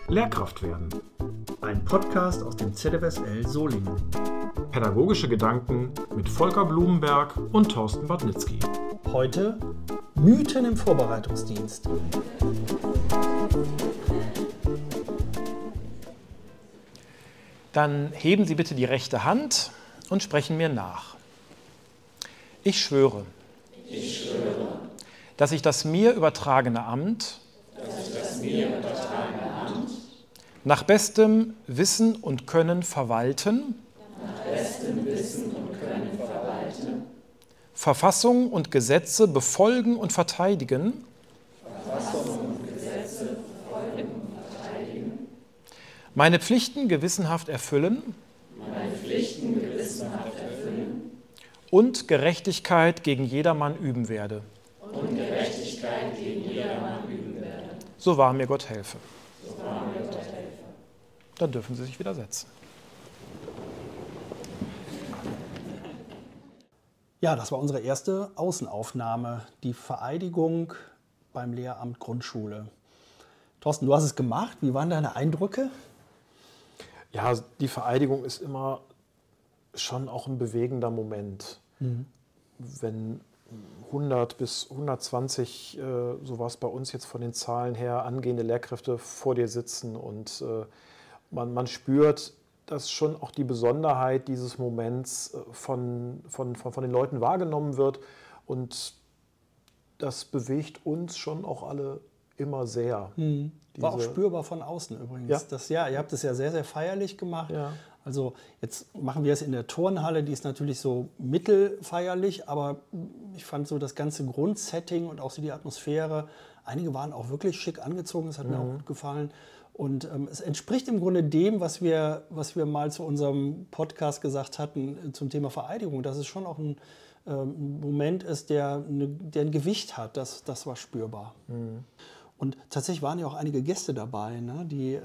Lehrkraft werden. Ein Podcast aus dem ZFSL Solingen. Pädagogische Gedanken mit Volker Blumenberg und Thorsten Bartnitzky. Heute Mythen im Vorbereitungsdienst. Dann heben Sie bitte die rechte Hand und sprechen mir nach. Ich schwöre, dass ich das mir übertragene Amt nach bestem Wissen und Können verwalten, Verfassung und Gesetze befolgen und verteidigen, meine Pflichten gewissenhaft erfüllen und Gerechtigkeit gegen jedermann üben werde. So wahr mir Gott helfe. Dann dürfen Sie sich wieder setzen. Ja, das war unsere erste Außenaufnahme, die Vereidigung beim Lehramt Grundschule. Thorsten, du hast es gemacht. Wie waren deine Eindrücke? Ja, die Vereidigung ist immer schon auch ein bewegender Moment. Wenn 100 bis 120, so war es bei uns jetzt von den Zahlen her, angehende Lehrkräfte vor dir sitzen und man spürt, dass schon auch die Besonderheit dieses Moments von den Leuten wahrgenommen wird, und das bewegt uns schon auch alle immer sehr. War auch spürbar von außen übrigens. Ja. Ihr habt es ja sehr, sehr feierlich gemacht. Ja. Also jetzt machen wir es in der Turnhalle, die ist natürlich so mittelfeierlich, aber ich fand so das ganze Grundsetting und auch so die Atmosphäre, einige waren auch wirklich schick angezogen, das hat mir auch gut gefallen. Und es entspricht im Grunde dem, was wir mal zu unserem Podcast gesagt hatten zum Thema Vereidigung, dass es schon auch ein Moment ist, der ein Gewicht hat, das war spürbar. Und tatsächlich waren ja auch einige Gäste dabei, ne, die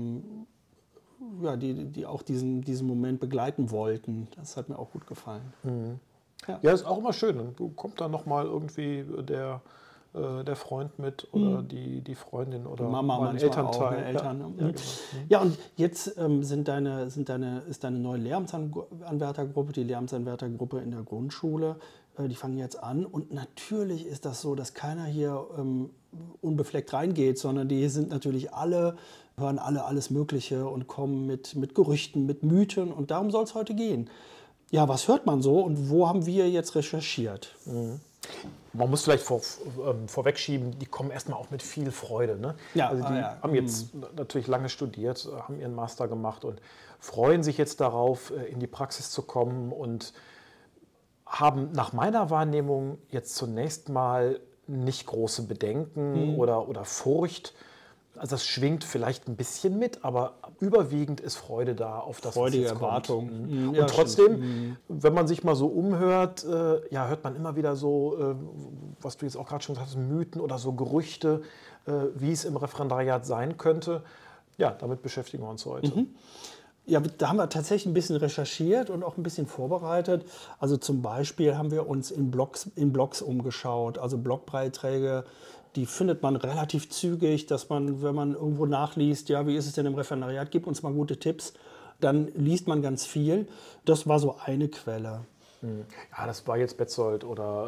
auch diesen Moment begleiten wollten. Das hat mir auch gut gefallen. Ja, ist auch immer schön. Dann kommt da nochmal irgendwie der Freund mit oder die Freundin oder Mama, mal ein Elternteil. Eltern. Ja, genau. Ja, und jetzt ist deine neue Lehramtsanwärtergruppe, die Lehramtsanwärtergruppe in der Grundschule, die fangen jetzt an. Und natürlich ist das so, dass keiner hier unbefleckt reingeht, sondern die sind natürlich hören alle alles Mögliche und kommen mit Gerüchten, mit Mythen. Und darum soll es heute gehen. Ja, was hört man so und wo haben wir jetzt recherchiert? Man muss vielleicht vorwegschieben, die kommen erstmal auch mit viel Freude. Ne? Ja, also die haben jetzt natürlich lange studiert, haben ihren Master gemacht und freuen sich jetzt darauf, in die Praxis zu kommen und haben nach meiner Wahrnehmung jetzt zunächst mal nicht große Bedenken oder Furcht. Also das schwingt vielleicht ein bisschen mit, aber überwiegend ist Freude da auf das, freudige was jetzt Erwartung. kommt. Und trotzdem, wenn man sich mal so umhört, hört man immer wieder so, was du jetzt auch gerade schon gesagt hast, Mythen oder so Gerüchte, wie es im Referendariat sein könnte. Ja, damit beschäftigen wir uns heute. Ja, da haben wir tatsächlich ein bisschen recherchiert und auch ein bisschen vorbereitet. Also zum Beispiel haben wir uns in Blogs umgeschaut, also Blogbeiträge. Die findet man relativ zügig, dass man, wenn man irgendwo nachliest, ja, wie ist es denn im Referendariat, gib uns mal gute Tipps, dann liest man ganz viel. Das war so eine Quelle. Ja, das war jetzt Betzold oder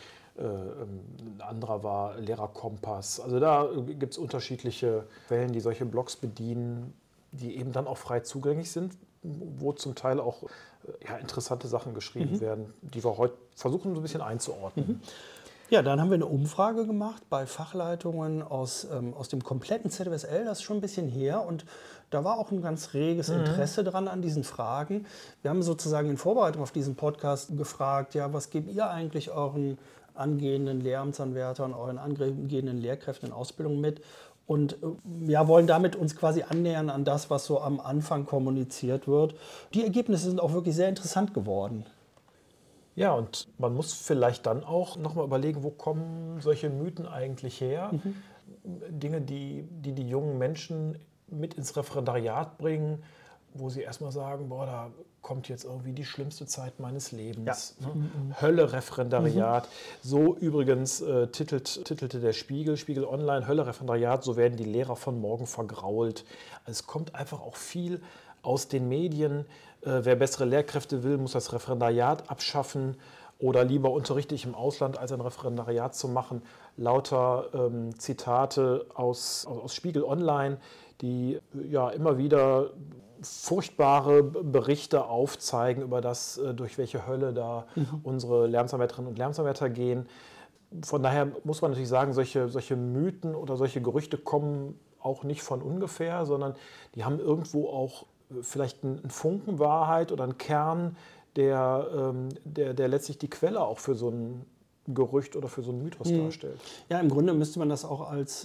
ein anderer war Lehrerkompass. Also da gibt es unterschiedliche Quellen, die solche Blogs bedienen, die eben dann auch frei zugänglich sind, wo zum Teil auch interessante Sachen geschrieben werden, die wir heute versuchen so ein bisschen einzuordnen. Ja, dann haben wir eine Umfrage gemacht bei Fachleitungen aus dem kompletten ZFSL, das ist schon ein bisschen her, und da war auch ein ganz reges Interesse dran an diesen Fragen. Wir haben sozusagen in Vorbereitung auf diesen Podcast gefragt, ja, was gebt ihr eigentlich euren angehenden Lehramtsanwärtern, euren angehenden Lehrkräften in Ausbildung mit? Und wollen damit uns quasi annähern an das, was so am Anfang kommuniziert wird. Die Ergebnisse sind auch wirklich sehr interessant geworden. Ja, und man muss vielleicht dann auch nochmal überlegen, wo kommen solche Mythen eigentlich her? Dinge, die jungen Menschen mit ins Referendariat bringen, wo sie erstmal sagen, boah, da kommt jetzt irgendwie die schlimmste Zeit meines Lebens. Ja. Ne? Hölle-Referendariat. So übrigens titelte der Spiegel Online, Hölle-Referendariat, so werden die Lehrer von morgen vergrault. Also es kommt einfach auch viel aus den Medien. Wer bessere Lehrkräfte will, muss das Referendariat abschaffen oder lieber unterrichte ich im Ausland, als ein Referendariat zu machen. Lauter Zitate aus Spiegel Online, die ja immer wieder furchtbare Berichte aufzeigen über das, durch welche Hölle da unsere Lehramtsarbeiterinnen und Lehramtsarbeiter gehen. Von daher muss man natürlich sagen, solche Mythen oder solche Gerüchte kommen auch nicht von ungefähr, sondern die haben irgendwo auch vielleicht einen Funken Wahrheit oder einen Kern, der letztlich die Quelle auch für so ein Gerücht oder für so einen Mythos darstellt. Ja, im Grunde müsste man das auch als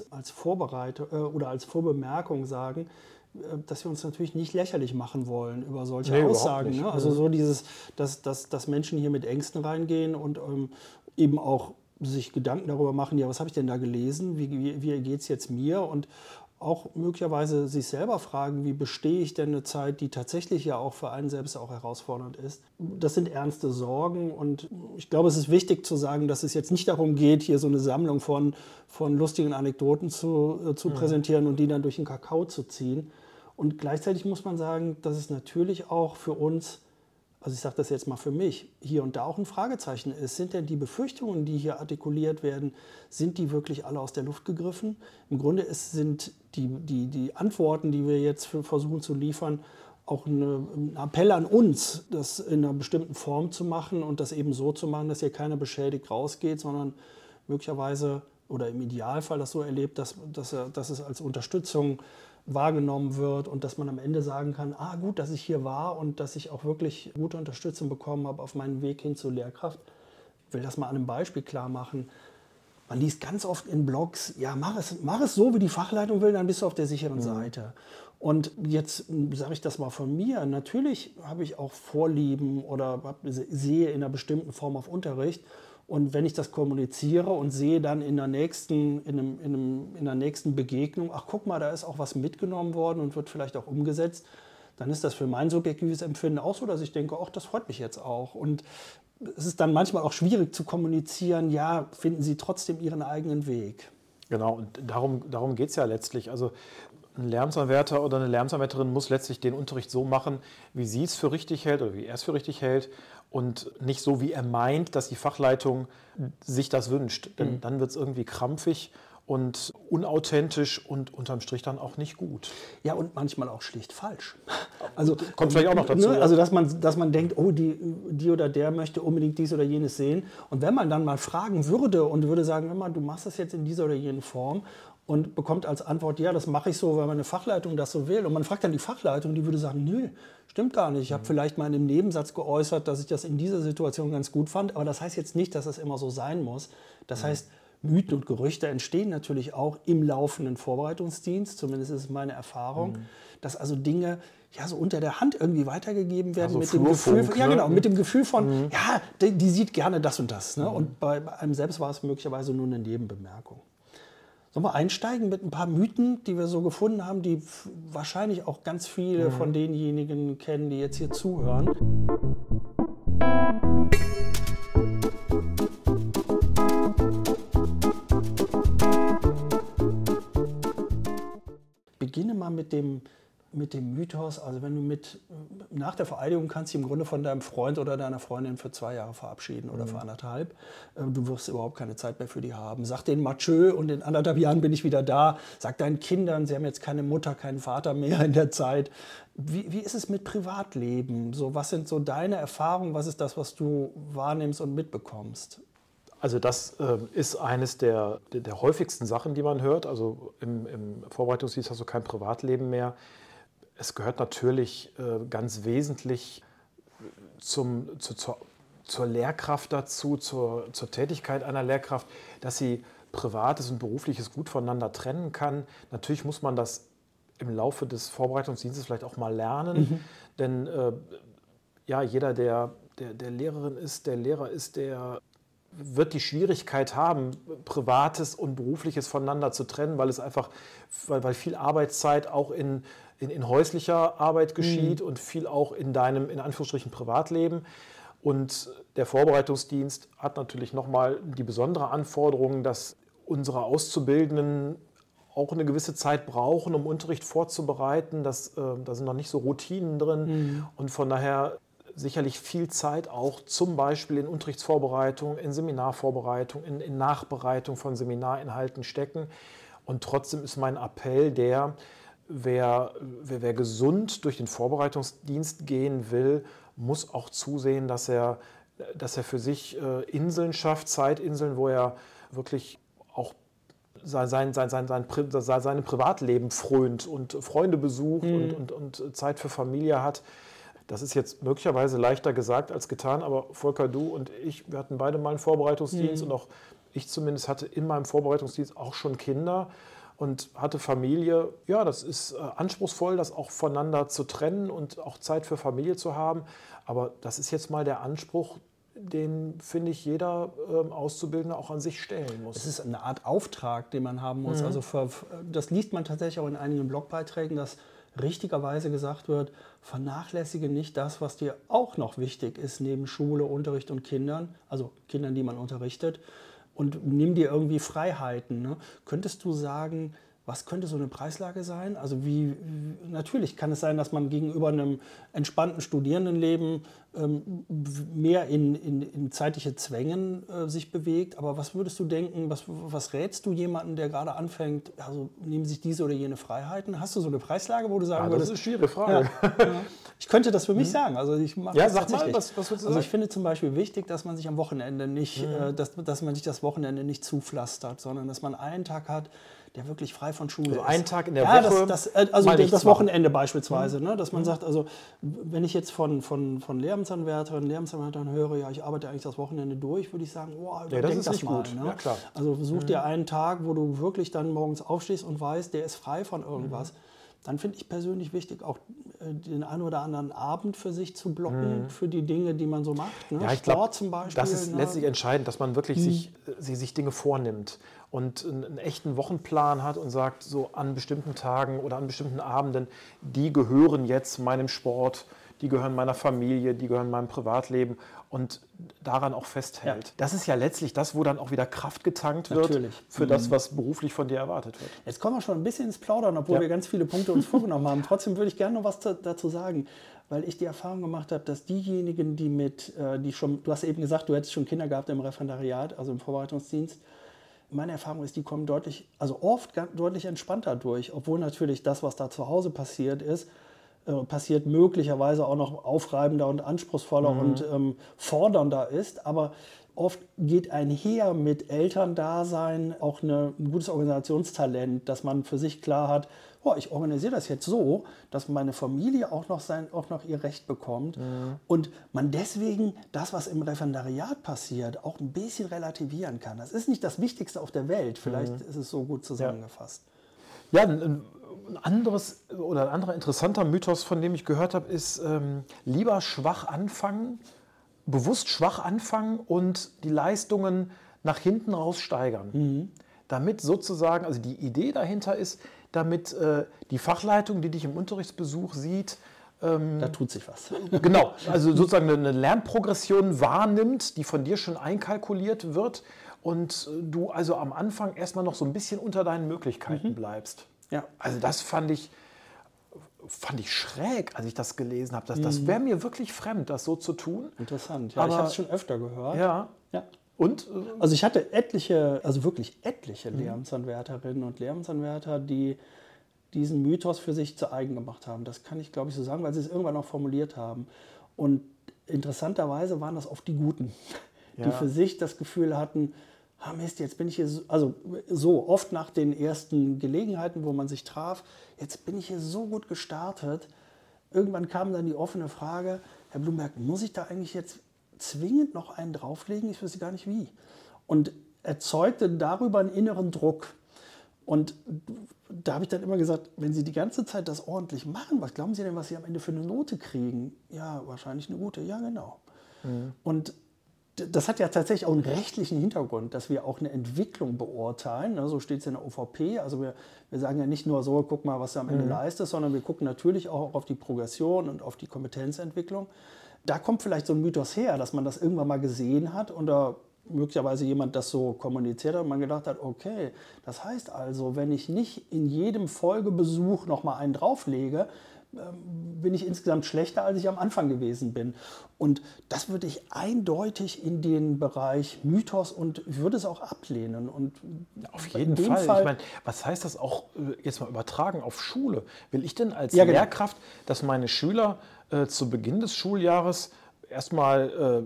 oder als Vorbemerkung sagen, dass wir uns natürlich nicht lächerlich machen wollen über solche Aussagen. Ne? Also so dieses, dass Menschen hier mit Ängsten reingehen und eben auch sich Gedanken darüber machen, ja, was habe ich denn da gelesen, wie geht es jetzt mir, und auch möglicherweise sich selber fragen, wie bestehe ich denn eine Zeit, die tatsächlich ja auch für einen selbst auch herausfordernd ist. Das sind ernste Sorgen, und ich glaube, es ist wichtig zu sagen, dass es jetzt nicht darum geht, hier so eine Sammlung von lustigen Anekdoten zu präsentieren und die dann durch den Kakao zu ziehen. Und gleichzeitig muss man sagen, dass es natürlich auch für uns, also ich sage das jetzt mal für mich, hier und da auch ein Fragezeichen ist. Sind denn die Befürchtungen, die hier artikuliert werden, sind die wirklich alle aus der Luft gegriffen? Im Grunde sind die Antworten, die wir jetzt versuchen zu liefern, auch ein Appell an uns, das in einer bestimmten Form zu machen und das eben so zu machen, dass hier keiner beschädigt rausgeht, sondern möglicherweise oder im Idealfall das so erlebt, dass es als Unterstützung wahrgenommen wird und dass man am Ende sagen kann, gut, dass ich hier war und dass ich auch wirklich gute Unterstützung bekommen habe auf meinem Weg hin zur Lehrkraft. Ich will das mal an einem Beispiel klar machen. Man liest ganz oft in Blogs, ja, mach es so, wie die Fachleitung will, dann bist du auf der sicheren Seite. Und jetzt sage ich das mal von mir, natürlich habe ich auch Vorlieben oder sehe in einer bestimmten Form auf Unterricht. Und wenn ich das kommuniziere und sehe dann in der nächsten Begegnung, ach guck mal, da ist auch was mitgenommen worden und wird vielleicht auch umgesetzt, dann ist das für mein subjektives Empfinden auch so, dass ich denke, ach, das freut mich jetzt auch. Und es ist dann manchmal auch schwierig zu kommunizieren, ja, finden Sie trotzdem Ihren eigenen Weg. Genau, und darum geht es ja letztlich. Also ein Lehramtsanwärter oder eine Lehramtsanwärterin muss letztlich den Unterricht so machen, wie sie es für richtig hält oder wie er es für richtig hält und nicht so, wie er meint, dass die Fachleitung sich das wünscht. Denn dann wird es irgendwie krampfig und unauthentisch und unterm Strich dann auch nicht gut. Ja, und manchmal auch schlicht falsch. Also kommt vielleicht auch noch dazu. Ne? Also dass man denkt, oh, die oder der möchte unbedingt dies oder jenes sehen. Und wenn man dann mal fragen würde und würde sagen, hör mal, du machst das jetzt in dieser oder jenen Form, und bekommt als Antwort, ja, das mache ich so, weil meine Fachleitung das so will. Und man fragt dann die Fachleitung, die würde sagen, nö, stimmt gar nicht. Ich habe vielleicht mal in einem Nebensatz geäußert, dass ich das in dieser Situation ganz gut fand. Aber das heißt jetzt nicht, dass das immer so sein muss. Das heißt, Mythen und Gerüchte entstehen natürlich auch im laufenden Vorbereitungsdienst. Zumindest ist es meine Erfahrung, dass also Dinge ja so unter der Hand irgendwie weitergegeben werden, also mit dem Gefühl, ne? mit dem Gefühl von, ja, die sieht gerne das und das. Ne? Und bei einem selbst war es möglicherweise nur eine Nebenbemerkung. Sollen wir einsteigen mit ein paar Mythen, die wir so gefunden haben, die wahrscheinlich auch ganz viele von denjenigen kennen, die jetzt hier zuhören? Beginne mal mit dem Mythos, also wenn du nach der Vereidigung kannst du im Grunde von deinem Freund oder deiner Freundin für 2 Jahre verabschieden oder für 1,5. Du wirst überhaupt keine Zeit mehr für die haben. Sag denen Mathieu und in 1,5 Jahren bin ich wieder da. Sag deinen Kindern, sie haben jetzt keine Mutter, keinen Vater mehr in der Zeit. Wie ist es mit Privatleben? So, was sind so deine Erfahrungen? Was ist das, was du wahrnimmst und mitbekommst? Also das ist eines der häufigsten Sachen, die man hört. Also im Vorbereitungsdienst hast du kein Privatleben mehr. Es gehört natürlich ganz wesentlich zur Lehrkraft dazu, zur Tätigkeit einer Lehrkraft, dass sie Privates und Berufliches gut voneinander trennen kann. Natürlich muss man das im Laufe des Vorbereitungsdienstes vielleicht auch mal lernen, denn jeder, der Lehrerin ist, der Lehrer ist, der wird die Schwierigkeit haben, Privates und Berufliches voneinander zu trennen, weil es einfach, weil viel Arbeitszeit auch in häuslicher Arbeit geschieht und viel auch in deinem, in Anführungsstrichen, Privatleben. Und der Vorbereitungsdienst hat natürlich nochmal die besondere Anforderung, dass unsere Auszubildenden auch eine gewisse Zeit brauchen, um Unterricht vorzubereiten. Da sind noch nicht so Routinen drin und von daher sicherlich viel Zeit auch zum Beispiel in Unterrichtsvorbereitung, in Seminarvorbereitung, in Nachbereitung von Seminarinhalten stecken. Und trotzdem ist mein Appell der, wer gesund durch den Vorbereitungsdienst gehen will, muss auch zusehen, dass er für sich Inseln schafft, Zeitinseln, wo er wirklich auch seine Privatleben frönt und Freunde besucht und Zeit für Familie hat. Das ist jetzt möglicherweise leichter gesagt als getan, aber Volker, du und ich, wir hatten beide mal einen Vorbereitungsdienst und auch ich zumindest hatte in meinem Vorbereitungsdienst auch schon Kinder und hatte Familie. Ja, das ist anspruchsvoll, das auch voneinander zu trennen und auch Zeit für Familie zu haben. Aber das ist jetzt mal der Anspruch, den, finde ich, jeder Auszubildende auch an sich stellen muss. Es ist eine Art Auftrag, den man haben muss. Also das liest man tatsächlich auch in einigen Blogbeiträgen, dass richtigerweise gesagt wird, vernachlässige nicht das, was dir auch noch wichtig ist neben Schule, Unterricht und Kindern, also Kindern, die man unterrichtet, und nimm dir irgendwie Freiheiten. Ne? Könntest du sagen, was könnte so eine Preislage sein? Also natürlich kann es sein, dass man gegenüber einem entspannten Studierendenleben mehr in zeitliche Zwängen sich bewegt. Aber was würdest du denken, was rätst du jemandem, der gerade anfängt, also nehmen sich diese oder jene Freiheiten? Hast du so eine Preislage, wo du sagen würdest? Das ist eine schwierige Frage. Ja. Ich könnte das für mich sagen. Also ich mache das sag tatsächlich. mal, was würdest du sagen? Also ich finde zum Beispiel wichtig, dass man sich am Wochenende nicht, dass man sich das Wochenende nicht zupflastert, sondern dass man einen Tag hat, der wirklich frei von Schule ist. Einen Tag in der Woche. Das Wochenende beispielsweise, ne? Dass man sagt, also wenn ich jetzt von Lehramtsanwärterinnen und Lehramtsanwärtern höre, ja, ich arbeite eigentlich das Wochenende durch, würde ich sagen, das ist nicht mal. gut. Ne? Ja, klar. Also such dir einen Tag, wo du wirklich dann morgens aufstehst und weißt, der ist frei von irgendwas. Dann finde ich persönlich wichtig, auch den einen oder anderen Abend für sich zu blocken, für die Dinge, die man so macht. Ne? Ja, ich Sport glaube, zum Beispiel. das ist letztlich entscheidend, dass man wirklich sich Dinge vornimmt und einen echten Wochenplan hat und sagt, so an bestimmten Tagen oder an bestimmten Abenden, die gehören jetzt meinem Sport, die gehören meiner Familie, die gehören meinem Privatleben und daran auch festhält. Ja. Das ist ja letztlich das, wo dann auch wieder Kraft getankt wird für das, was beruflich von dir erwartet wird. Jetzt kommen wir schon ein bisschen ins Plaudern, obwohl wir ganz viele Punkte uns vorgenommen haben. Trotzdem würde ich gerne noch was dazu sagen, weil ich die Erfahrung gemacht habe, dass diejenigen, du hast eben gesagt, du hättest schon Kinder gehabt im Referendariat, also im Vorbereitungsdienst. Meine Erfahrung ist, die kommen oft deutlich entspannter durch, obwohl natürlich das, was da zu Hause passiert möglicherweise auch noch aufreibender und anspruchsvoller und fordernder ist. Aber oft geht einher mit Elterndasein auch ein gutes Organisationstalent, dass man für sich klar hat, ich organisiere das jetzt so, dass meine Familie auch noch ihr Recht bekommt. Und man deswegen das, was im Referendariat passiert, auch ein bisschen relativieren kann. Das ist nicht das Wichtigste auf der Welt. Vielleicht ist es so gut zusammengefasst. Ja, ein anderer interessanter Mythos, von dem ich gehört habe, ist lieber schwach anfangen, bewusst schwach anfangen und die Leistungen nach hinten raus steigern. Damit sozusagen, also die Idee dahinter ist, damit die Fachleitung, die dich im Unterrichtsbesuch sieht, da tut sich was. Genau, also sozusagen eine Lernprogression wahrnimmt, die von dir schon einkalkuliert wird und du also am Anfang erstmal noch so ein bisschen unter deinen Möglichkeiten bleibst. Ja. Also das fand ich schräg, als ich das gelesen habe. Das wäre mir wirklich fremd, das so zu tun. Interessant, ja. Aber ich habe es schon öfter gehört. Ja. Und? Also ich hatte wirklich etliche Lehramtsanwärterinnen und Lehramtsanwärter, die diesen Mythos für sich zu eigen gemacht haben. Das kann ich, glaube ich, so sagen, weil sie es irgendwann auch formuliert haben. Und interessanterweise waren das oft die Guten, die für sich das Gefühl hatten, Mist, jetzt bin ich hier so oft nach den ersten Gelegenheiten, wo man sich traf, jetzt bin ich hier so gut gestartet. Irgendwann kam dann die offene Frage, Herr Blumberg, muss ich da eigentlich jetzt zwingend noch einen drauflegen? Ich wüsste gar nicht wie. Und erzeugte darüber einen inneren Druck. Und da habe ich dann immer gesagt, wenn Sie die ganze Zeit das ordentlich machen, was glauben Sie denn, was Sie am Ende für eine Note kriegen? Ja, wahrscheinlich eine gute. Ja, genau. Und das hat ja tatsächlich auch einen rechtlichen Hintergrund, dass wir auch eine Entwicklung beurteilen. Ne? So steht es in der OVP. Also wir sagen ja nicht nur so, guck mal, was du am Ende leistest, sondern wir gucken natürlich auch auf die Progression und auf die Kompetenzentwicklung. Da kommt vielleicht so ein Mythos her, dass man das irgendwann mal gesehen hat und da möglicherweise jemand das so kommuniziert hat und man gedacht hat, okay, das heißt also, wenn ich nicht in jedem Folgebesuch nochmal einen drauflege, bin ich insgesamt schlechter, als ich am Anfang gewesen bin. Und das würde ich eindeutig in den Bereich Mythos und ich würde es auch ablehnen. Und auf jeden Fall. Ich meine, was heißt das auch jetzt mal übertragen auf Schule? Will ich denn als Ja, genau. Lehrkraft, dass meine Schüler zu Beginn des Schuljahres erstmal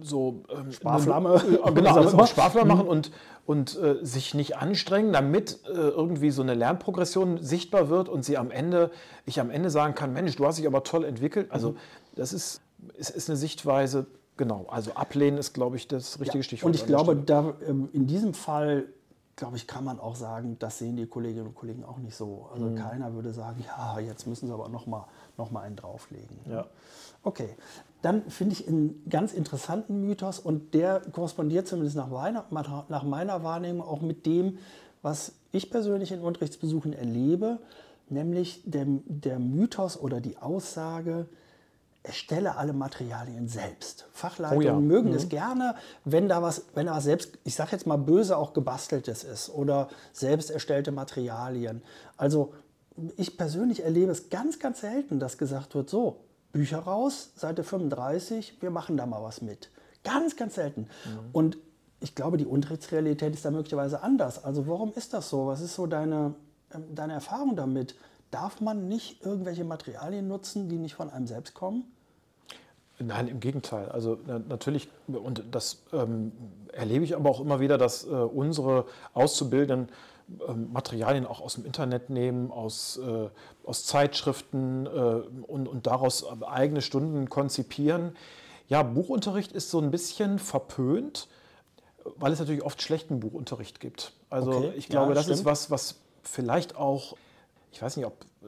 Sparflamme. Genau, alles auf Sparflamme machen und sich nicht anstrengen, damit irgendwie so eine Lernprogression sichtbar wird und ich am Ende sagen kann, Mensch, du hast dich aber toll entwickelt. Also das ist eine Sichtweise, genau, also ablehnen ist, glaube ich, das richtige Stichwort. Und ich glaube, da, in diesem Fall, glaube ich, kann man auch sagen, das sehen die Kolleginnen und Kollegen auch nicht so. Also keiner würde sagen, ja, jetzt müssen sie aber noch mal einen drauflegen. Ja. Okay, dann finde ich einen ganz interessanten Mythos und der korrespondiert zumindest nach meiner Wahrnehmung auch mit dem, was ich persönlich in Unterrichtsbesuchen erlebe, nämlich der Mythos oder die Aussage, erstelle alle Materialien selbst. Fachleitungen mögen es gerne, wenn da was selbst, ich sage jetzt mal böse, auch gebasteltes ist oder selbst erstellte Materialien. Also ich persönlich erlebe es ganz, ganz selten, dass gesagt wird, so, Bücher raus, Seite 35, wir machen da mal was mit. Ganz, ganz selten. Und ich glaube, die Unterrichtsrealität ist da möglicherweise anders. Also warum ist das so? Was ist so deine Erfahrung damit? Darf man nicht irgendwelche Materialien nutzen, die nicht von einem selbst kommen? Nein, im Gegenteil. Also natürlich, und das erlebe ich aber auch immer wieder, dass unsere Auszubildenden Materialien auch aus dem Internet nehmen, aus Zeitschriften und daraus eigene Stunden konzipieren. Ja, Buchunterricht ist so ein bisschen verpönt, weil es natürlich oft schlechten Buchunterricht gibt. Also Okay, ich glaube, ja, das stimmt. ist was vielleicht auch, ich weiß nicht,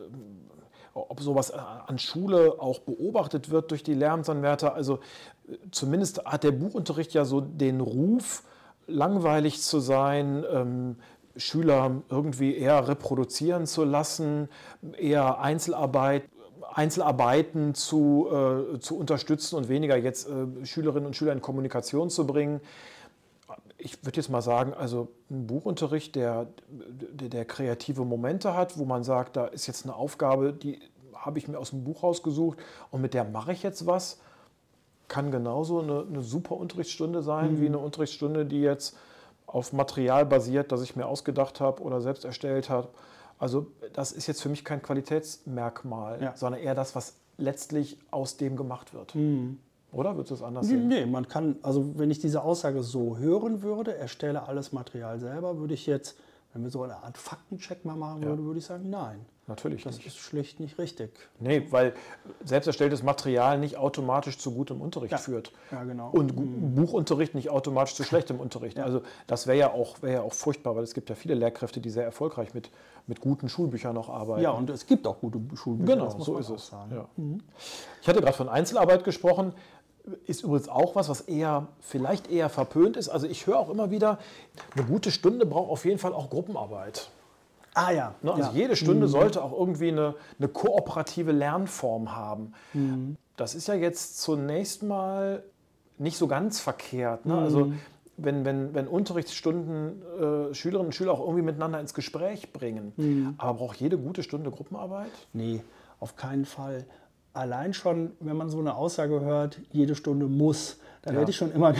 ob sowas an Schule auch beobachtet wird durch die Lehramtsanwärter. Also zumindest hat der Buchunterricht ja so den Ruf, langweilig zu sein, Schüler irgendwie eher reproduzieren zu lassen, eher Einzelarbeiten zu unterstützen und weniger jetzt Schülerinnen und Schüler in Kommunikation zu bringen. Ich würde jetzt mal sagen, also ein Buchunterricht, der kreative Momente hat, wo man sagt, da ist jetzt eine Aufgabe, die habe ich mir aus dem Buch rausgesucht und mit der mache ich jetzt was, kann genauso eine super Unterrichtsstunde sein, wie eine Unterrichtsstunde, die jetzt auf Material basiert, das ich mir ausgedacht habe oder selbst erstellt habe. Also das ist jetzt für mich kein Qualitätsmerkmal, sondern eher das, was letztlich aus dem gemacht wird. Oder würdest du es anders sehen? Nee, man kann, also wenn ich diese Aussage so hören würde, erstelle alles Material selber, würde ich jetzt, wenn wir so eine Art Faktencheck mal machen würden, würde ich sagen, nein. Natürlich Das nicht. ist schlicht nicht richtig. Nee, weil selbst erstelltes Material nicht automatisch zu gutem Unterricht führt. Ja, genau. Und Buchunterricht nicht automatisch zu schlechtem Unterricht. Also das wäre ja auch furchtbar, weil es gibt ja viele Lehrkräfte, die sehr erfolgreich mit guten Schulbüchern noch arbeiten. Ja, und es gibt auch gute Schulbücher. Genau, das muss so man ist auch es. sagen. Ja. Ich hatte gerade von Einzelarbeit gesprochen. Ist übrigens auch was vielleicht eher verpönt ist. Also ich höre auch immer wieder, eine gute Stunde braucht auf jeden Fall auch Gruppenarbeit. Ah ja. Ne? Also jede Stunde sollte auch irgendwie eine kooperative Lernform haben. Das ist ja jetzt zunächst mal nicht so ganz verkehrt. Ne? Also wenn Unterrichtsstunden Schülerinnen und Schüler auch irgendwie miteinander ins Gespräch bringen. Aber braucht jede gute Stunde Gruppenarbeit? Nee, auf keinen Fall. Allein schon, wenn man so eine Aussage hört, jede Stunde muss, dann werde ich schon immer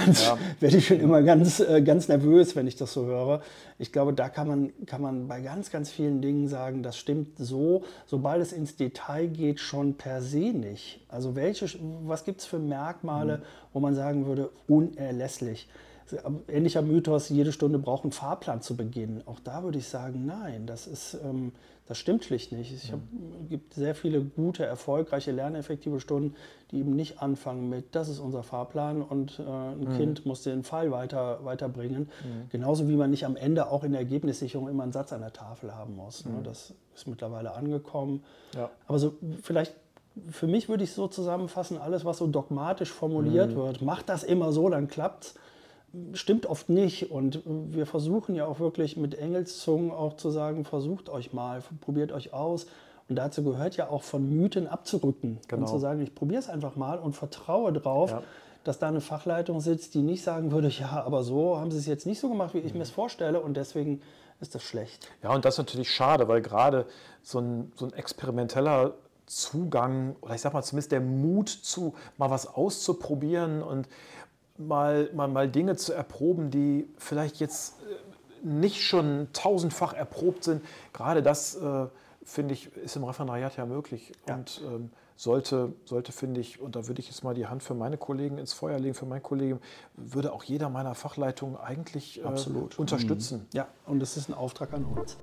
ganz nervös, wenn ich das so höre. Ich glaube, da kann man bei ganz, ganz vielen Dingen sagen, das stimmt so, sobald es ins Detail geht, schon per se nicht. Also was gibt es für Merkmale, wo man sagen würde, unerlässlich? Ähnlicher Mythos, jede Stunde braucht einen Fahrplan zu Beginn. Auch da würde ich sagen, nein, das stimmt schlicht nicht. Es gibt sehr viele gute, erfolgreiche, lerneffektive Stunden, die eben nicht anfangen mit, das ist unser Fahrplan und ein Kind muss den Fall weiterbringen. Genauso wie man nicht am Ende auch in der Ergebnissicherung immer einen Satz an der Tafel haben muss. Das ist mittlerweile angekommen. Ja. Aber so vielleicht für mich würde ich es so zusammenfassen, alles, was so dogmatisch formuliert wird, macht das immer so, dann klappt's. Stimmt oft nicht. Und wir versuchen ja auch wirklich mit Engelszungen auch zu sagen, versucht euch mal, probiert euch aus. Und dazu gehört ja auch von Mythen abzurücken und zu sagen, ich probiere es einfach mal und vertraue drauf, dass da eine Fachleitung sitzt, die nicht sagen würde, ja, aber so haben sie es jetzt nicht so gemacht, wie ich mir es vorstelle und deswegen ist das schlecht. Ja, und das ist natürlich schade, weil gerade so ein experimenteller Zugang oder ich sag mal zumindest der Mut zu mal was auszuprobieren und mal Dinge zu erproben, die vielleicht jetzt nicht schon tausendfach erprobt sind, gerade das finde ich, ist im Referendariat ja möglich und sollte, finde ich, und da würde ich jetzt mal die Hand für meine Kollegen ins Feuer legen, für mein Kollegium, würde auch jeder meiner Fachleitungen eigentlich unterstützen. Ja, und das ist ein Auftrag an uns.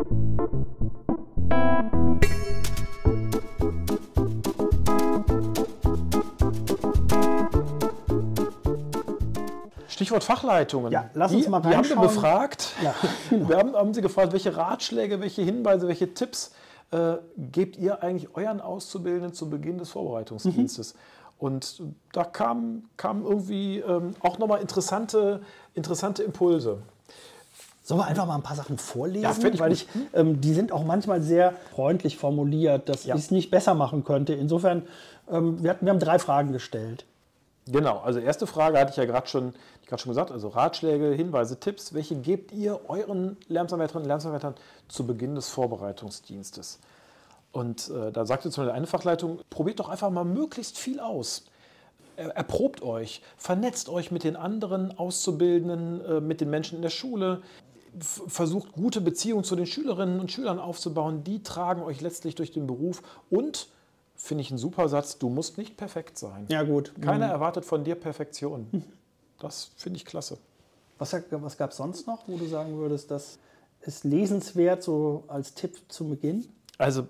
Stichwort Fachleitungen. Ja, lass uns mal reinschauen. Die haben wir befragt. Ja, genau. Wir haben sie gefragt, welche Ratschläge, welche Hinweise, welche Tipps gebt ihr eigentlich euren Auszubildenden zu Beginn des Vorbereitungsdienstes? Und da kamen irgendwie auch nochmal interessante Impulse. Sollen wir einfach mal ein paar Sachen vorlesen? Ja, weil die sind auch manchmal sehr freundlich formuliert, dass ich es nicht besser machen könnte. Insofern, wir haben 3 Fragen gestellt. Genau, also erste Frage hatte ich ja gerade schon gesagt, also Ratschläge, Hinweise, Tipps. Welche gebt ihr euren Lehramtsarbeiterinnen und Lehramtsarbeitern zu Beginn des Vorbereitungsdienstes? Und da sagte zum Beispiel eine Fachleitung, probiert doch einfach mal möglichst viel aus. Erprobt euch, vernetzt euch mit den anderen Auszubildenden, mit den Menschen in der Schule. Versucht gute Beziehungen zu den Schülerinnen und Schülern aufzubauen. Die tragen euch letztlich durch den Beruf und finde ich einen super Satz, du musst nicht perfekt sein. Ja, gut. Keiner erwartet von dir Perfektion. Das finde ich klasse. Was gab es sonst noch, wo du sagen würdest, das ist lesenswert, so als Tipp zu Beginn? Also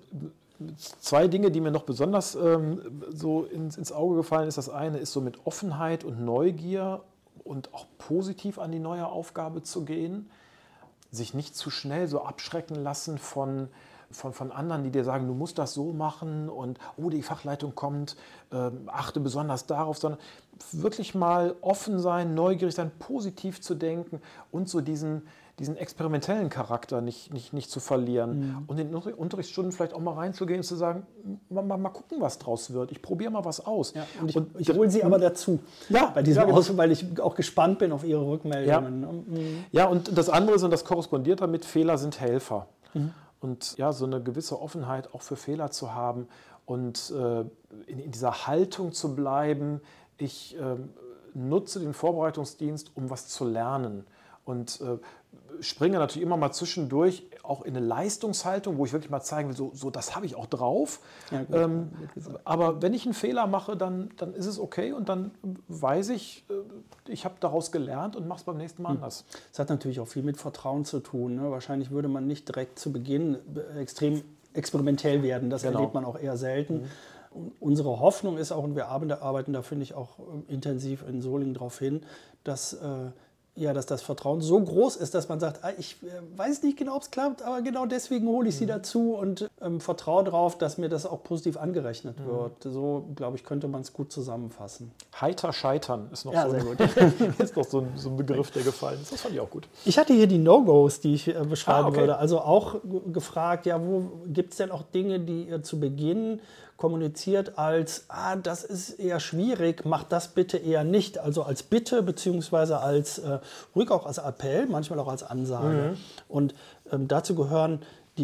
2 Dinge, die mir noch besonders so ins Auge gefallen ist. Das eine ist so mit Offenheit und Neugier und auch positiv an die neue Aufgabe zu gehen. Sich nicht zu schnell so abschrecken lassen von anderen, die dir sagen, du musst das so machen und die Fachleitung kommt, achte besonders darauf, sondern wirklich mal offen sein, neugierig sein, positiv zu denken und so diesen experimentellen Charakter nicht zu verlieren und in den Unterrichtsstunden vielleicht auch mal reinzugehen und zu sagen, mal gucken, was draus wird. Ich probiere mal was aus. Ja, und ich hole sie aber dazu bei diesem weil ich auch gespannt bin auf ihre Rückmeldungen. Ja, und das andere ist, und das korrespondiert damit, Fehler sind Helfer. Und ja, so eine gewisse Offenheit auch für Fehler zu haben und in dieser Haltung zu bleiben, ich nutze den Vorbereitungsdienst, um was zu lernen. Und springe natürlich immer mal zwischendurch auch in eine Leistungshaltung, wo ich wirklich mal zeigen will, so das habe ich auch drauf. Ja, gut, aber wenn ich einen Fehler mache, dann ist es okay und dann weiß ich, ich habe daraus gelernt und mache es beim nächsten Mal anders. Das hat natürlich auch viel mit Vertrauen zu tun. Ne? Wahrscheinlich würde man nicht direkt zu Beginn extrem experimentell werden. Das erlebt man auch eher selten. Unsere Hoffnung ist auch, und wir arbeiten da, finde ich, auch intensiv in Solingen darauf hin, dass das Vertrauen so groß ist, dass man sagt, ich weiß nicht genau, ob es klappt, aber genau deswegen hole ich sie dazu und vertraue darauf, dass mir das auch positiv angerechnet wird. So, glaube ich, könnte man es gut zusammenfassen. Heiter scheitern ist noch sehr gut. ist noch so ein Begriff, der gefallen ist. Das fand ich auch gut. Ich hatte hier die No-Gos, die ich beschreiben würde. Also auch gefragt, wo gibt es denn auch Dinge, die ihr zu Beginn kommuniziert als, das ist eher schwierig, macht das bitte eher nicht. Also als Bitte beziehungsweise als, ruhig auch als Appell, manchmal auch als Ansage. Und dazu gehören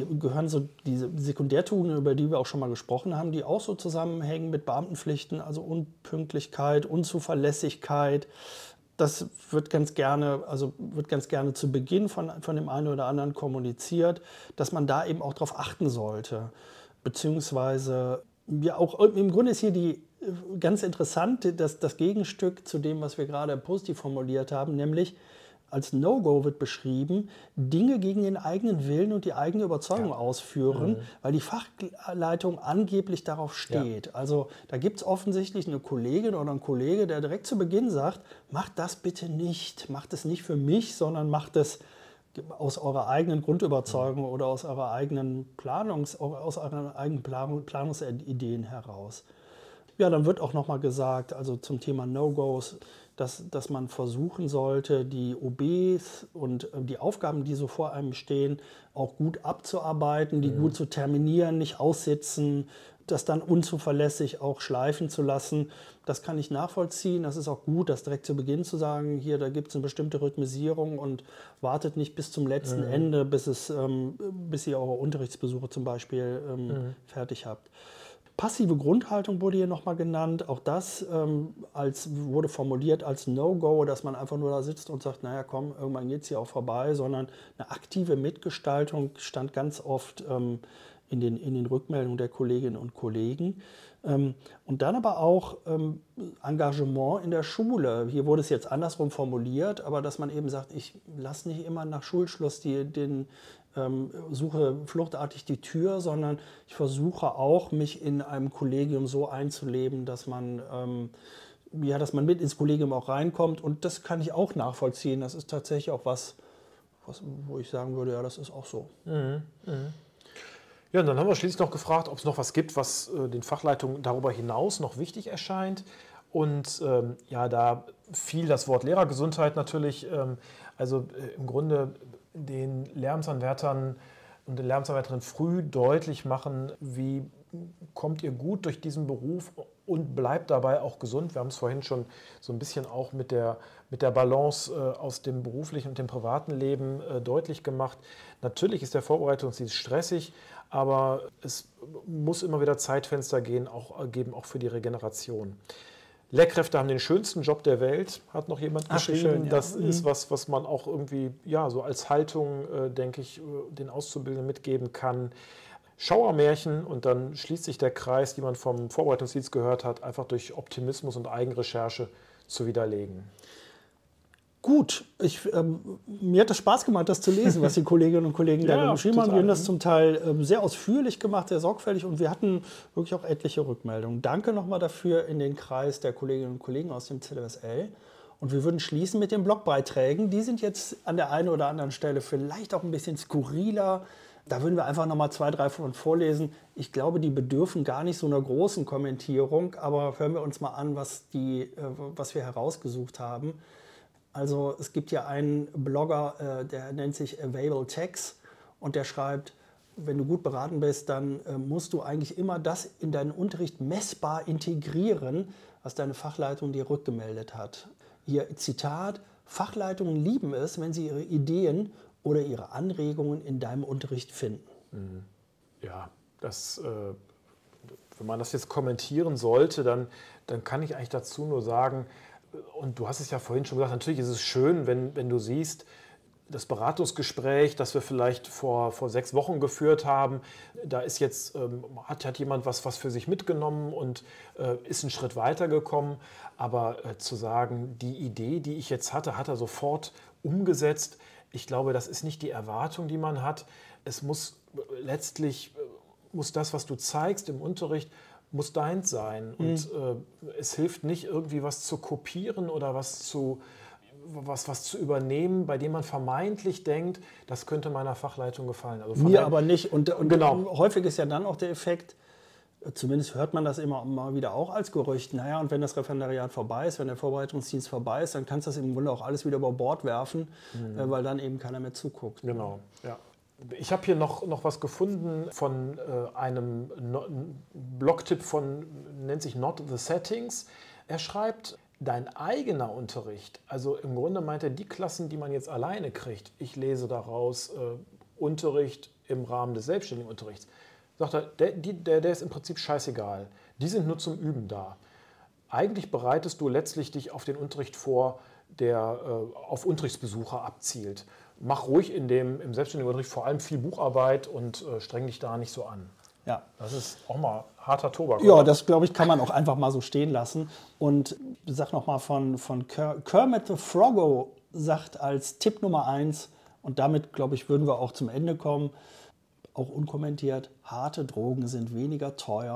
so diese Sekundärtugenden, über die wir auch schon mal gesprochen haben, die auch so zusammenhängen mit Beamtenpflichten, also Unpünktlichkeit, Unzuverlässigkeit. Das wird ganz gerne zu Beginn von dem einen oder anderen kommuniziert, dass man da eben auch darauf achten sollte. Beziehungsweise, auch im Grunde ist hier die ganz interessant, das Gegenstück zu dem, was wir gerade positiv formuliert haben, nämlich als No-Go wird beschrieben, Dinge gegen den eigenen Willen und die eigene Überzeugung ausführen, weil die Fachleitung angeblich darauf steht. Ja. Also da gibt es offensichtlich eine Kollegin oder einen Kollege, der direkt zu Beginn sagt, macht das bitte nicht, macht es nicht für mich, sondern macht es aus eurer eigenen Grundüberzeugung oder aus euren eigenen Planungsideen heraus. Ja, dann wird auch nochmal gesagt, also zum Thema No-Gos, dass man versuchen sollte, die OBs und die Aufgaben, die so vor einem stehen, auch gut abzuarbeiten, die gut zu terminieren, nicht aussitzen, das dann unzuverlässig auch schleifen zu lassen. Das kann ich nachvollziehen. Das ist auch gut, das direkt zu Beginn zu sagen, hier, da gibt es eine bestimmte Rhythmisierung und wartet nicht bis zum letzten Ende, bis ihr eure Unterrichtsbesuche zum Beispiel fertig habt. Passive Grundhaltung wurde hier nochmal genannt. Auch das wurde formuliert als No-Go, dass man einfach nur da sitzt und sagt, naja komm, irgendwann geht es hier auch vorbei, sondern eine aktive Mitgestaltung stand ganz oft in den Rückmeldungen der Kolleginnen und Kollegen. Und dann aber auch Engagement in der Schule. Hier wurde es jetzt andersrum formuliert, aber dass man eben sagt, ich lasse nicht immer nach Schulschluss suche fluchtartig die Tür, sondern ich versuche auch, mich in einem Kollegium so einzuleben, dass man mit ins Kollegium auch reinkommt. Und das kann ich auch nachvollziehen. Das ist tatsächlich auch was, wo ich sagen würde, ja, das ist auch so. Ja, und dann haben wir schließlich noch gefragt, ob es noch was gibt, was den Fachleitungen darüber hinaus noch wichtig erscheint. Und da fiel das Wort Lehrergesundheit natürlich, im Grunde den Lehramtsanwärtern und den Lehramtsanwärterinnen früh deutlich machen, wie kommt ihr gut durch diesen Beruf und bleibt dabei auch gesund. Wir haben es vorhin schon so ein bisschen auch mit der Balance aus dem beruflichen und dem privaten Leben deutlich gemacht. Natürlich ist der Vorbereitungsdienst stressig, aber es muss immer wieder Zeitfenster geben, auch für die Regeneration. Lehrkräfte haben den schönsten Job der Welt, hat noch jemand geschrieben. Schön, ja. Das ist was man auch irgendwie so als Haltung, denke ich, den Auszubildenden mitgeben kann. Schauermärchen und dann schließt sich der Kreis, die man vom Vorbereitungsdienst gehört hat, einfach durch Optimismus und Eigenrecherche zu widerlegen. Gut, mir hat es Spaß gemacht, das zu lesen, was die Kolleginnen und Kollegen da geschrieben haben. Die haben das zum Teil sehr ausführlich gemacht, sehr sorgfältig und wir hatten wirklich auch etliche Rückmeldungen. Danke nochmal dafür in den Kreis der Kolleginnen und Kollegen aus dem ZWSL. Und wir würden schließen mit den Blogbeiträgen. Die sind jetzt an der einen oder anderen Stelle vielleicht auch ein bisschen skurriler. Da würden wir einfach nochmal 2, 3 von vorlesen. Ich glaube, die bedürfen gar nicht so einer großen Kommentierung, aber hören wir uns mal an, was wir herausgesucht haben. Also es gibt ja einen Blogger, der nennt sich Available Text und der schreibt, wenn du gut beraten bist, dann musst du eigentlich immer das in deinen Unterricht messbar integrieren, was deine Fachleitung dir rückgemeldet hat. Hier Zitat, Fachleitungen lieben es, wenn sie ihre Ideen oder ihre Anregungen in deinem Unterricht finden. Ja, wenn man das jetzt kommentieren sollte, dann kann ich eigentlich dazu nur sagen, und du hast es ja vorhin schon gesagt, natürlich ist es schön, wenn du siehst, das Beratungsgespräch, das wir vielleicht vor 6 Wochen geführt haben, da ist jetzt, hat jemand was für sich mitgenommen und ist einen Schritt weitergekommen. Aber zu sagen, die Idee, die ich jetzt hatte, hat er sofort umgesetzt. Ich glaube, das ist nicht die Erwartung, die man hat. Es muss letztlich, das, was du zeigst im Unterricht, muss deins sein. Und es hilft nicht, irgendwie was zu kopieren oder was zu übernehmen, bei dem man vermeintlich denkt, das könnte meiner Fachleitung gefallen. Also mir aber nicht. Und genau. Häufig ist ja dann auch der Effekt, zumindest hört man das immer mal wieder auch als Gerücht, naja, und wenn das Referendariat vorbei ist, wenn der Vorbereitungsdienst vorbei ist, dann kannst du das im Grunde auch alles wieder über Bord werfen, weil dann eben keiner mehr zuguckt. Genau, ja. Ich habe hier noch was gefunden von einem Blogtipp nennt sich Not the Settings. Er schreibt, dein eigener Unterricht, also im Grunde meint er die Klassen, die man jetzt alleine kriegt. Ich lese daraus Unterricht im Rahmen des selbstständigen Unterrichts. Sagt er, der ist im Prinzip scheißegal. Die sind nur zum Üben da. Eigentlich bereitest du letztlich dich auf den Unterricht vor, der auf Unterrichtsbesucher abzielt. Mach ruhig im selbstständigen Unterricht vor allem viel Bucharbeit und streng dich da nicht so an. Ja. Das ist auch mal harter Tobak. Ja, das glaube ich, kann man auch einfach mal so stehen lassen. Und ich sage nochmal von Kermit the Froggo sagt als Tipp Nummer 1, und damit, glaube ich, würden wir auch zum Ende kommen, auch unkommentiert, harte Drogen sind weniger teuer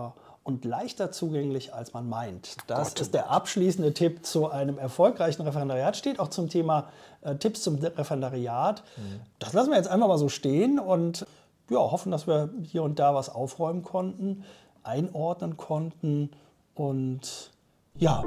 und leichter zugänglich, als man meint. Das ist der abschließende Tipp zu einem erfolgreichen Referendariat. Steht auch zum Thema Tipps zum Referendariat. Das lassen wir jetzt einfach mal so stehen und ja, hoffen, dass wir hier und da was aufräumen konnten, einordnen konnten und ja.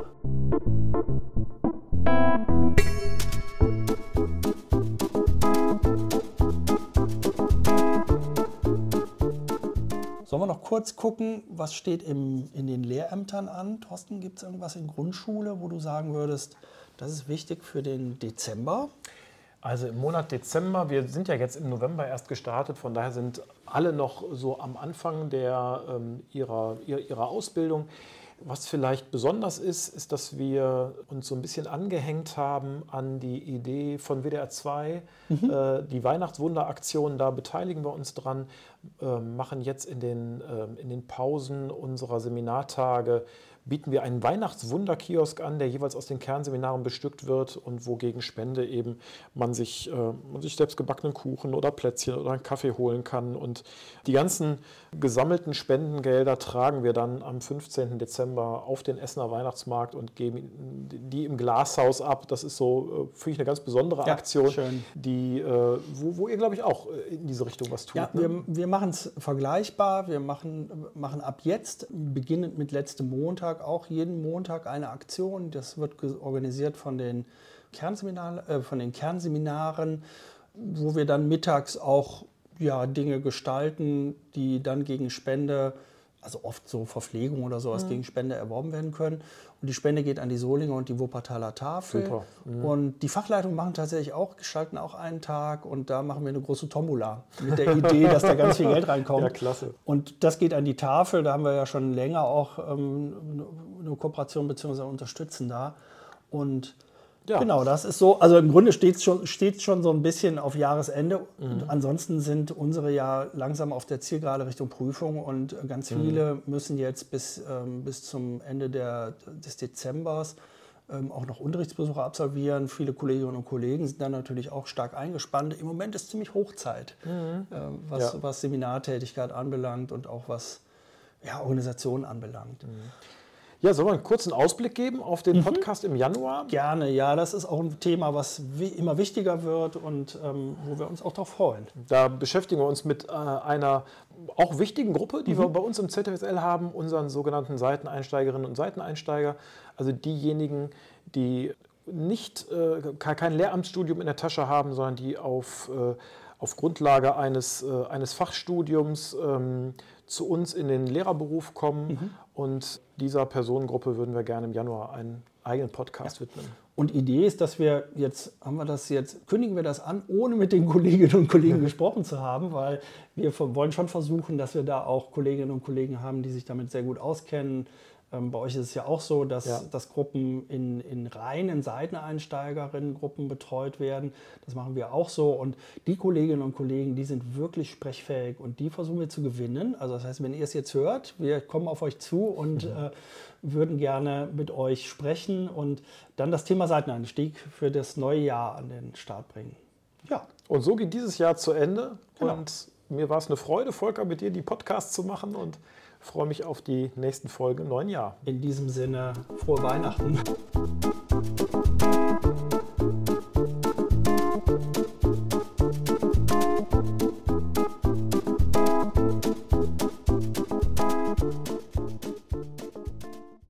Sollen wir noch kurz gucken, was steht in den Lehrämtern an? Thorsten, gibt es irgendwas in Grundschule, wo du sagen würdest, das ist wichtig für den Dezember? Also im Monat Dezember, wir sind ja jetzt im November erst gestartet, von daher sind alle noch so am Anfang ihrer Ausbildung. Was vielleicht besonders ist, dass wir uns so ein bisschen angehängt haben an die Idee von WDR 2, die Weihnachtswunderaktion, da beteiligen wir uns dran, machen jetzt in den Pausen unserer Seminartage, bieten wir einen Weihnachtswunderkiosk an, der jeweils aus den Kernseminaren bestückt wird und wo gegen Spende eben man sich selbst gebackenen Kuchen oder Plätzchen oder einen Kaffee holen kann. Und die ganzen gesammelten Spendengelder tragen wir dann am 15. Dezember auf den Essener Weihnachtsmarkt und geben die im Glashaus ab. Das ist so, finde ich, eine ganz besondere Aktion, die, wo ihr, glaube ich, auch in diese Richtung was tut. Ja, ne? wir machen es vergleichbar. Wir machen ab jetzt, beginnend mit letztem Montag, auch jeden Montag eine Aktion. Das wird organisiert von den Kernseminaren, wo wir dann mittags auch Dinge gestalten, die dann gegen Spende, also oft so Verpflegung oder sowas, gegen Spende erworben werden können. Und die Spende geht an die Solinger und die Wuppertaler Tafel. Super. Und die Fachleitungen machen tatsächlich auch, gestalten auch einen Tag und da machen wir eine große Tombola mit der Idee, dass da ganz viel Geld reinkommt. Ja, klasse. Und das geht an die Tafel, da haben wir ja schon länger auch eine Kooperation bzw. unterstützen da. Und genau, das ist so, also im Grunde steht schon so ein bisschen auf Jahresende. Und ansonsten sind unsere ja langsam auf der Zielgerade Richtung Prüfung und ganz viele müssen jetzt bis zum Ende des Dezembers auch noch Unterrichtsbesuche absolvieren. Viele Kolleginnen und Kollegen sind dann natürlich auch stark eingespannt. Im Moment ist ziemlich Hochzeit, was Seminartätigkeit anbelangt und auch was Organisationen anbelangt. Ja, sollen wir einen kurzen Ausblick geben auf den Podcast im Januar? Gerne, ja. Das ist auch ein Thema, was immer wichtiger wird und wo wir uns auch darauf freuen. Da beschäftigen wir uns mit einer auch wichtigen Gruppe, die wir bei uns im ZFSL haben, unseren sogenannten Seiteneinsteigerinnen und Seiteneinsteiger. Also diejenigen, die nicht kein Lehramtsstudium in der Tasche haben, sondern die auf Grundlage eines Fachstudiums zu uns in den Lehrerberuf kommen. Und dieser Personengruppe würden wir gerne im Januar einen eigenen Podcast widmen. Und Idee ist, dass wir kündigen wir das an, ohne mit den Kolleginnen und Kollegen gesprochen zu haben, weil wir wollen schon versuchen, dass wir da auch Kolleginnen und Kollegen haben, die sich damit sehr gut auskennen. Bei euch ist es ja auch so, dass Gruppen in reinen Seiteneinsteigerinnen-Gruppen betreut werden. Das machen wir auch so. Und die Kolleginnen und Kollegen, die sind wirklich sprechfähig und die versuchen wir zu gewinnen. Also das heißt, wenn ihr es jetzt hört, wir kommen auf euch zu und würden gerne mit euch sprechen und dann das Thema Seiteneinstieg für das neue Jahr an den Start bringen. Ja. Und so geht dieses Jahr zu Ende. Genau. Und mir war es eine Freude, Volker, mit dir die Podcasts zu machen und freue mich auf die nächsten Folgen im neuen Jahr. In diesem Sinne, frohe Weihnachten.